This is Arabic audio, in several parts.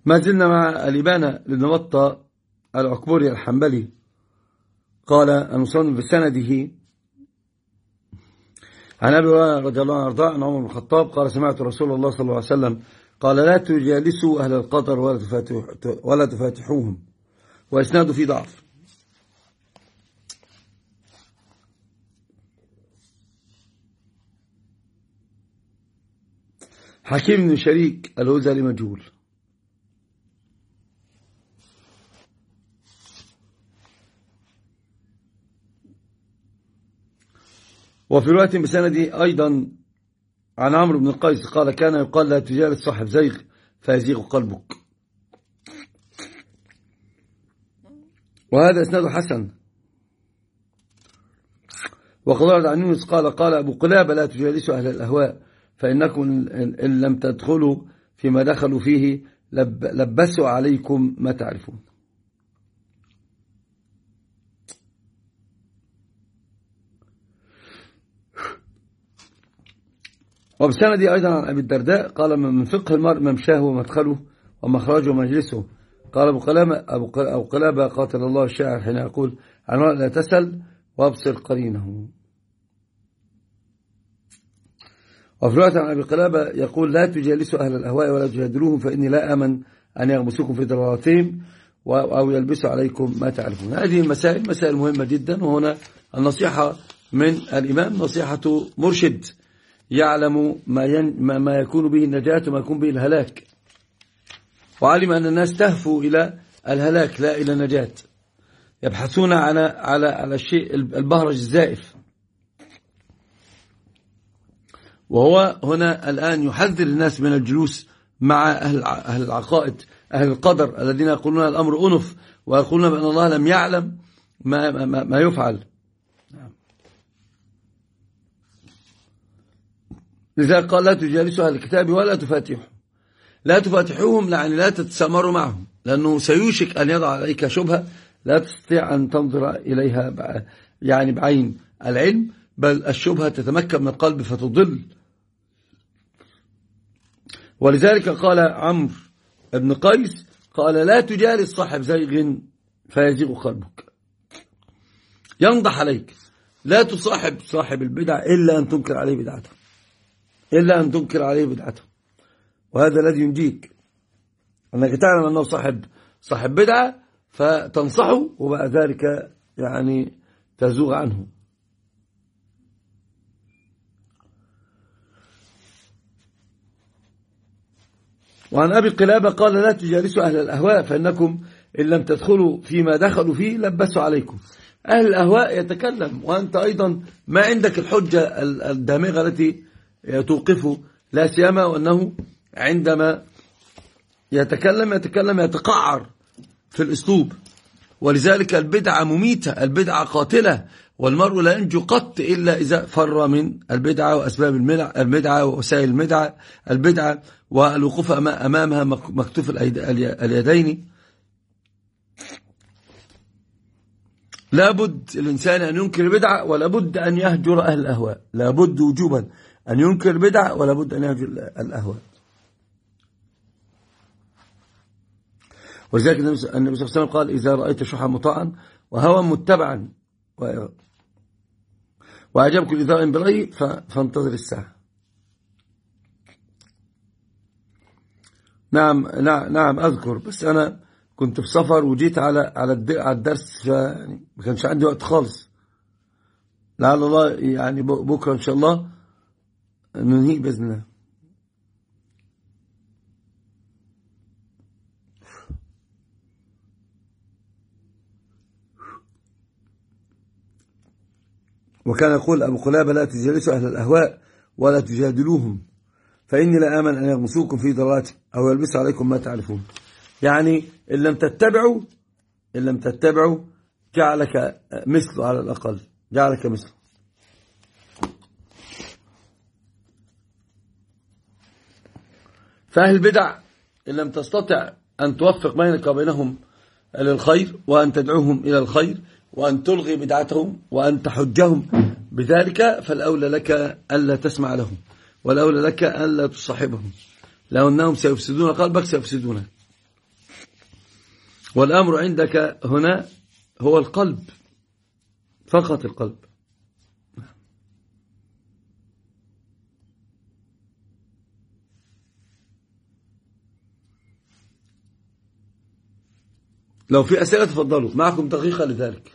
ما زلنا مع الإبانة لابن بطة العكبري الحنبلي. قال المصنف بسنده عن أبي هريرة رضي الله عنه وارضاه عن عمر بن الخطاب قال سمعت رسول الله صلى الله عليه وسلم قال لا تجالسوا أهل القدر ولا تفاتحوهم، وإسناده في ضعف. حكيم بن شريك الهذلي مجهول. وفي رواية بسنده أيضا عن عمرو بن القيس قال كان يقال لا تجالس صاحب زيغ فيزيغ قلبك، وهذا إسناده حسن. وقد ورد عن يونس قال أبو قلابة لا تجالسوا أهل الأهواء فإنكم إن لم تدخلوا فيما دخلوا فيه لبسوا عليكم ما تعرفون. وبسندي أيضا عن أبي الدرداء قال من فقه المرء ممشاه ومدخله ومخرجه ومجلسه. قال أبو قلابة قاتل الله الشاعر حين يقول عن المرء لا تسل وابصر قرينه. وفي رواية عن أبي قلابة يقول لا تجالسوا أهل الأهواء ولا تجادلوهم فإني لا أمن أن يغمسوكم في ضلالاتهم أو يلبسوا عليكم ما تعرفون. هذه مسائل مهمة جدا. وهنا النصيحة من الإمام نصيحة مرشد يعلم ما يكون به النجاة وما يكون به الهلاك، وعلم أن الناس تهفو إلى الهلاك لا إلى النجاة، يبحثون على الشيء البهرج الزائف. وهو هنا الآن يحذر الناس من الجلوس مع أهل العقائد أهل القدر الذين يقولون الأمر أنف ويقولون بأن الله لم يعلم ما يفعل. لذلك قال لا تجالسوا أهل الكتاب ولا تفاتحوا. لا تفاتحوهم يعني لا تتسامروا معهم، لأنه سيوشك أن يضع عليك شبهة لا تستطيع أن تنظر إليها يعني بعين العلم، بل الشبهة تتمكن من القلب فتضل. ولذلك قال عمرو بن قيس قال لا تجالس صاحب زيغ فيزيغ قلبك، ينضح عليك. لا تصاحب صاحب البدع إلا أن تنكر عليه بدعته، وهذا الذي ينجيك أنك تعلم أنه صاحب بدعة فتنصحه وبعد ذلك يعني تزوغ عنه. وعن أبي قلابة قال لا تجالسوا أهل الأهواء فإنكم إن لم تدخلوا فيما دخلوا فيه لبسوا عليكم. أهل الأهواء يتكلم وأنت أيضا ما عندك الحجة الدامغة التي توقفه، لا سيما وأنه عندما يتكلم يتقعر في الأسلوب. ولذلك البدعة مميتة، البدعة قاتلة، والمرء لا ينجو قط إلا إذا فر من البدعة وأسباب البدعة ووسائل البدعة والوقوف أمامها مكتوف اليدين. لابد الإنسان أن ينكر البدعة ولابد أن يهجر أهل الأهواء، لابد وجوبا أن ينكر البدعة ولابد أن يهجر الأهواء. ولذلك النبي صلى الله عليه وسلم قال إذا رأيت شحا مطاعا وهوى متبعا وأعجبك الإذاء برأي فانتظر الساعة. نعم أذكر، بس أنا كنت في سفر وجيت على الدرس فما كانش عندي وقت خالص. لعل الله يعني بكرة إن شاء الله ننهي بإذن الله. وكان يقول أبو قلابة لا تجالسوا أهل الأهواء ولا تجادلوهم فإني لا آمن أن يغمسوكم في ضلالاتهم أو يلبسوا عليكم ما تعرفون. يعني إن لم تتبعوا جعلك مثله، على الأقل جعلك مثله. فأهل البدع إن لم تستطع أن توفق بينك وبينهم للخير وأن تدعوهم إلى الخير وأن تلغي بدعتهم وأن تحجهم بذلك، فالأولى لك ألا تسمع لهم، والأولى لك ألا تصاحبهم، لو أنهم سيفسدون قلبك سيفسدونك. والأمر عندك هنا هو القلب، فقط القلب. لو في أسئلة تفضلوا، معكم دقيقة لذلك.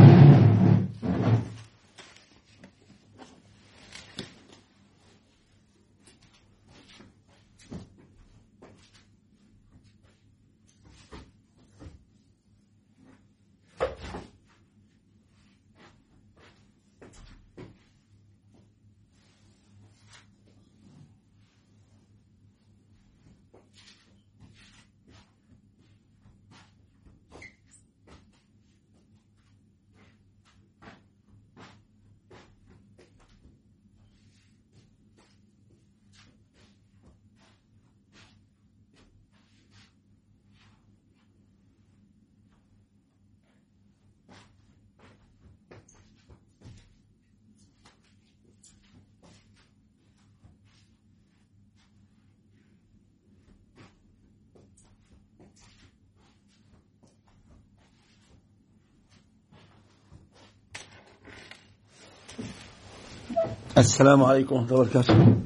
السلام عليكم ورحمة الله وبركاته.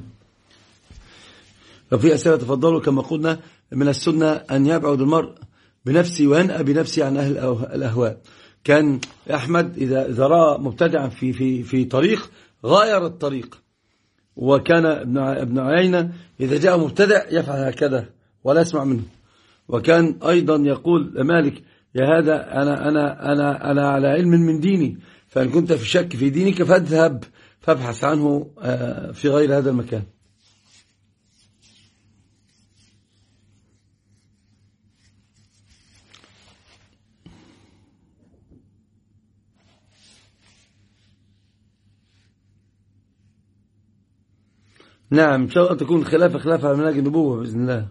لو في أسئلة تفضلوا. كما قلنا من السنة أن يبعد المرء بنفسه وينأى بنفسه عن أهل الأهواء. كان أحمد إذا رأى مبتدعا في طريق غير الطريق، وكان ابن عيينة إذا جاء مبتدع يفعل هكذا ولا يسمع منه. وكان أيضا يقول مالك: يا هذا أنا على علم من ديني، فإن كنت في شك في دينك فاذهب فابحث عنه في غير هذا المكان. نعم، إن شاء الله تكون خلافة على منهج النبوة بإذن الله.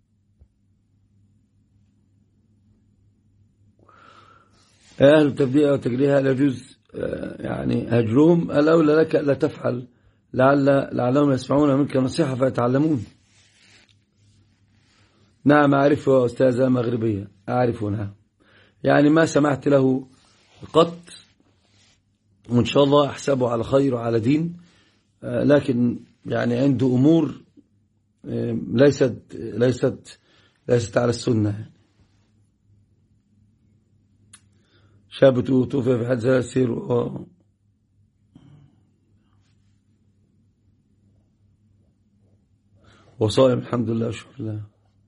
أهل التبديع والتجريها لا يجوز يعني هجرهم. الأولى لك لا تفعل، لعلهم يسمعون منك نصيحة فيتعلمون. نعم أعرفه يا أستاذة مغربية، أعرفه. نعم، يعني ما سمعت له قط، وإن شاء الله أحسبه على خير وعلى دين، لكن يعني عنده أمور ليست على السنة. شاب توفي في حادثة يسير وصائم الحمد لله وشكر الله.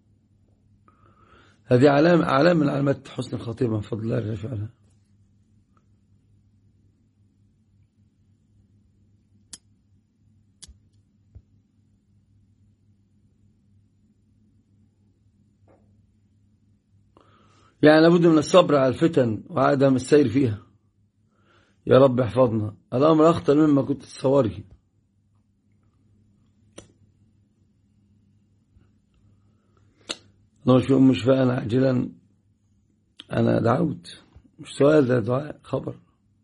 هذه علامة من علامات حسن الخاتمة بفضل الله جل وعلا. يعني لابد من الصبر على الفتن وعدم السير فيها. يا رب احفظنا. الأمر أخطر مما كنت تصوري. أنا مش فأنا عاجلا، أنا دعوت، مش سؤال، ده دعاء، خبر.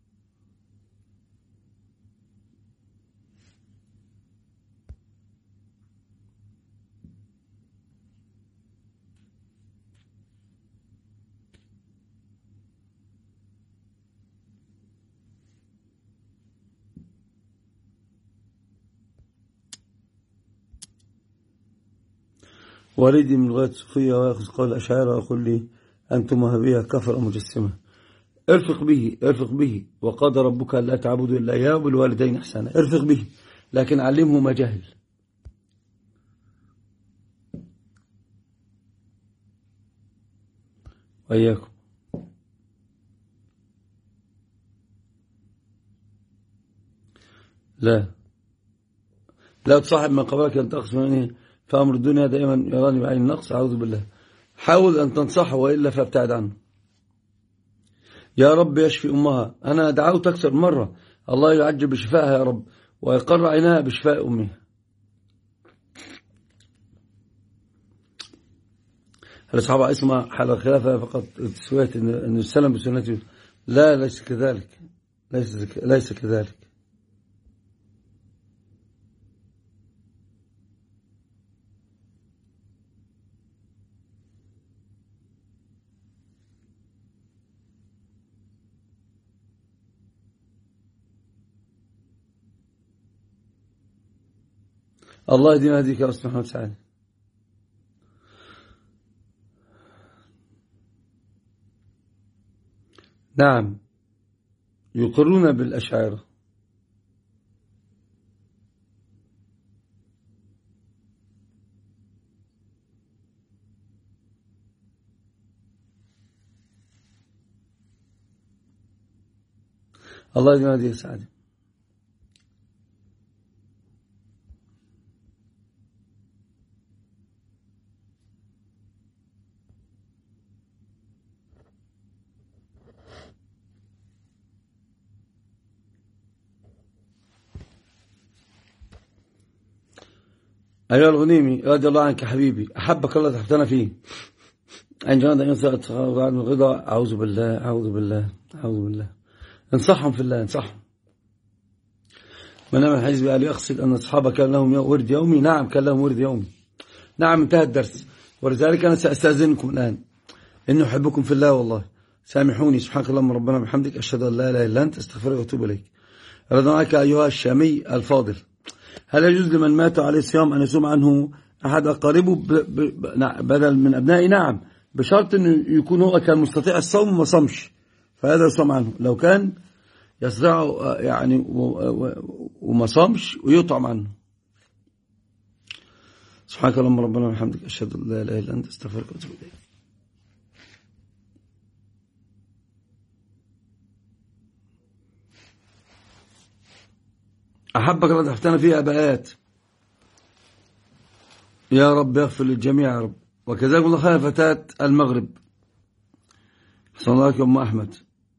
وريدي من لغاية صوفية ويأخذ قول الأشاعرة ويقول لي أنتم وهابية كفر مجسمة. ارفق به وقضى ربك ألا تعبدوا إلا إياه وبالوالدين إحسانا. ارفق به، لكن علمه ما جهل. وإياكم. لا تصاحب من قبلك أن تقص مني، فأمر الدنيا دائما يراني بعين النقص، أعوذ بالله. حاول أن تنصحه وإلا فابتعد عنه. يا رب يشفي أمها. أنا دعوت أكثر مرة، الله يعجب بشفائها يا رب، ويقر عينها بشفاء أمها. الأصحاب اسمع حال الخلافة فقط تسوية أن السلام بسنته. لا، ليس كذلك، ليس كذلك. الله يديم هديك يا أستاذ محمد سعد. نعم يقرون بالأشاعرة. الله يديم هديك سعد. أيها الغنيمي رضي الله عنك حبيبي، أحبك الله تحتنا فيه. أن جاءنا أن يسأل بعد من الغضا. أعوذ بالله أعوذ بالله أعوذ بالله. انصحهم في الله، انصحهم. من أمن حزبي قال يقصد أن أصحابه كان لهم ورد يومي. نعم كان لهم ورد يومي. نعم انتهى الدرس. ولذلك أنا سأستأذنكم الآن إني أحبكم في الله والله. سامحوني. سبحانك اللهم ربنا بحمدك، أشهد أن لا إله إلا أنت، أستغفرك وأتوب إليك. رضا عنك أيها الشامي الفاضل، هل يجوز لمن مات عليه الصيام أن يصوم عنه أحد أقاربه بدل من أبنائه؟ نعم، بشرط أنه يكون هو كان مستطيع الصوم وما صمش، فهذا يصوم عنه. لو كان يستطيع يعني وما صامش ويطعم عنه. سبحانك اللهم ربنا وبحمدك، أشهد أن لا إله إلا أنت، أستغفرك وأتوب إليك. أحبك الله تحتنا فيه أباءات. يا رب يغفر للجميع يا رب. وكذلك الله خير فتاة المغرب. حسن الله لك يا أم أحمد.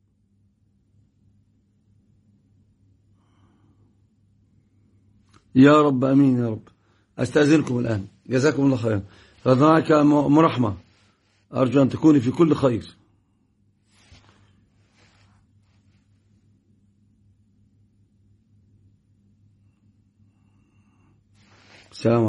يا رب أمين يا رب. أستأذنكم الآن، جزاكم الله خيرا. رضاك أم رحمة، أرجو أن تكوني في كل خير. السلام